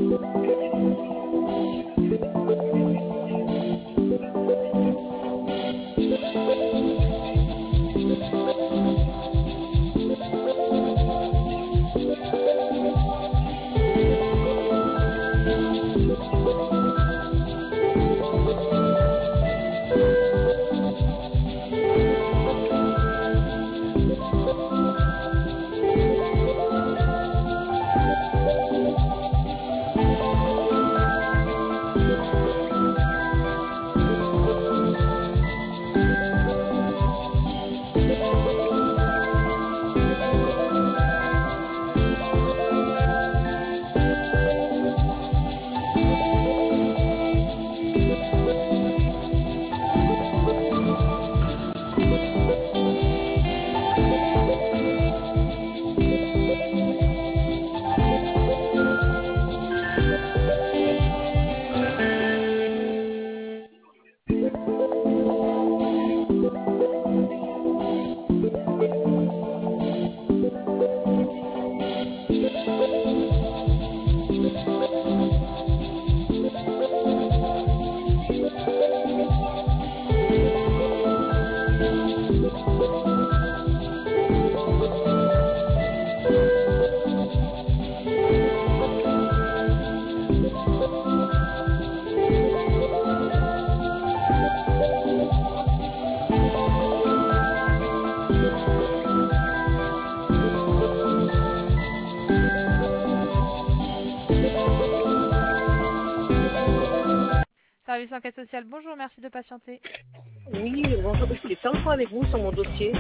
Service enquête sociale, bonjour, merci de patienter. Oui, bonjour, je voulais faire un point avec vous sur mon dossier.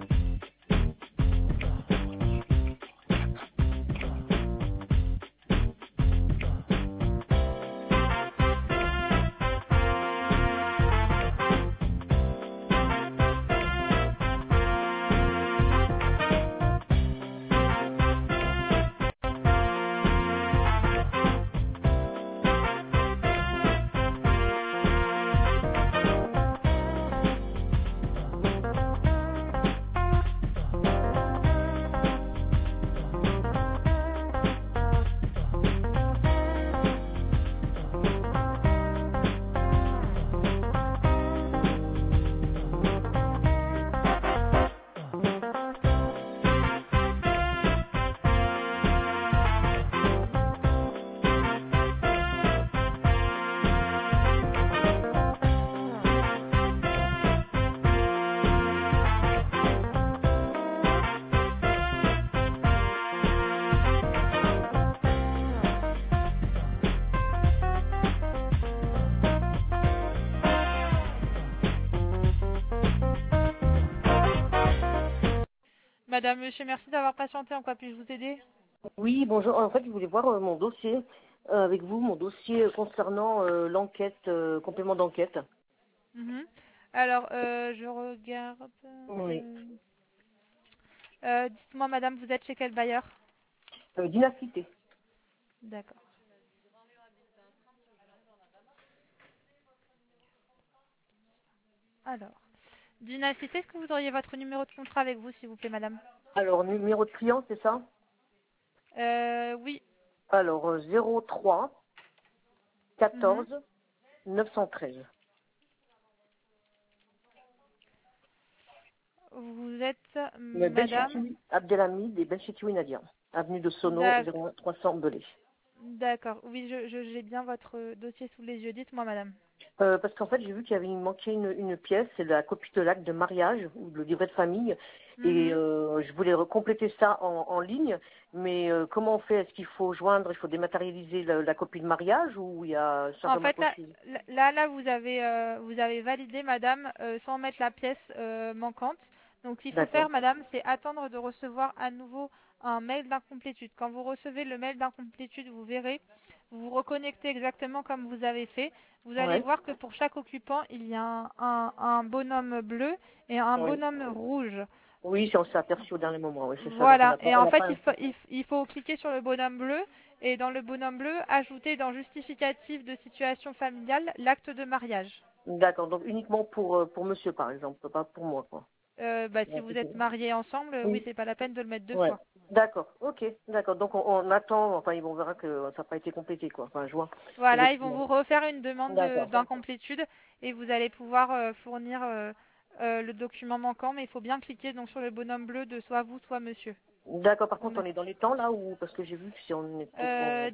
Madame, monsieur, merci d'avoir patienté. En quoi puis-je vous aider? Oui, bonjour. En fait, je voulais voir mon dossier avec vous, mon dossier concernant l'enquête, complément d'enquête. Alors, je regarde. Oui. Dites-moi, madame, vous êtes chez quel bailleur? Dynacité. D'accord. Alors, Dynacité, est-ce que vous auriez votre numéro de contrat avec vous, s'il vous plaît, madame? Alors, numéro de client, c'est ça? Oui. Alors, 03 14 913. Vous êtes Le madame? Abdelhamid et Benchiti Nadia. Avenue de Sono, 01 300 Belay. D'accord. Oui, j'ai bien votre dossier sous les yeux. Dites-moi, madame. Parce qu'en fait, j'ai vu qu'il y avait manqué une pièce, c'est la copie de l'acte de mariage ou le livret de famille. Et je voulais compléter ça en ligne. Mais comment on fait? Est-ce qu'il faut joindre, il faut dématérialiser la copie de mariage ou il y a En simplement fait, possible? là, vous avez validé, madame, sans mettre la pièce manquante. Donc, ce qu'il faut faire, madame, c'est attendre de recevoir à nouveau un mail d'incomplétude. Quand vous recevez le mail d'incomplétude, vous verrez, vous vous reconnectez exactement comme vous avez fait. Vous allez voir que pour chaque occupant, il y a un bonhomme bleu et un bonhomme rouge. Oui, on s'est aperçu au dernier moment, oui, c'est ça. Voilà, et en fait, il faut cliquer sur le bonhomme bleu, et dans le bonhomme bleu, ajouter dans justificatif de situation familiale l'acte de mariage. D'accord, donc uniquement pour monsieur, par exemple, pas pour moi, quoi. Si vous êtes mariés ensemble, oui, c'est pas la peine de le mettre deux fois. D'accord, ok, d'accord. Donc on attend, enfin on verra que ça n'a pas été complété, quoi. Enfin, juin, les Voilà, ils vont documents. vous refaire une demande D'accord. d'incomplétude et vous allez pouvoir fournir le document manquant, mais il faut bien cliquer donc sur le bonhomme bleu de soit vous, soit monsieur. D'accord, par Pour contre, on est dans les temps là ou parce que j'ai vu que si on était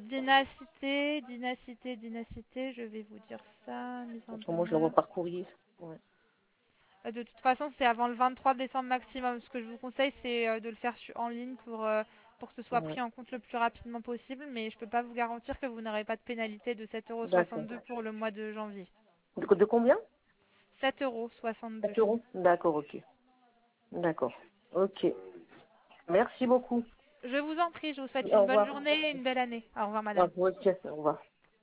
Dinacité, je vais vous dire ça, mise en autrement je l'envoie demeure. par courrier. Ouais. De toute façon, c'est avant le 23 décembre maximum. Ce que je vous conseille, c'est de le faire en ligne pour que ce soit Ouais. pris en compte le plus rapidement possible, mais je ne peux pas vous garantir que vous n'aurez pas de pénalité de 7,62 D'accord. € pour le mois de janvier. De combien? 7,62 €. 4 euros. D'accord, ok. D'accord. Ok. Merci beaucoup. Je vous en prie, je vous souhaite Au une bonne revoir. journée et une belle année. Au revoir, Au madame. revoir. Au revoir.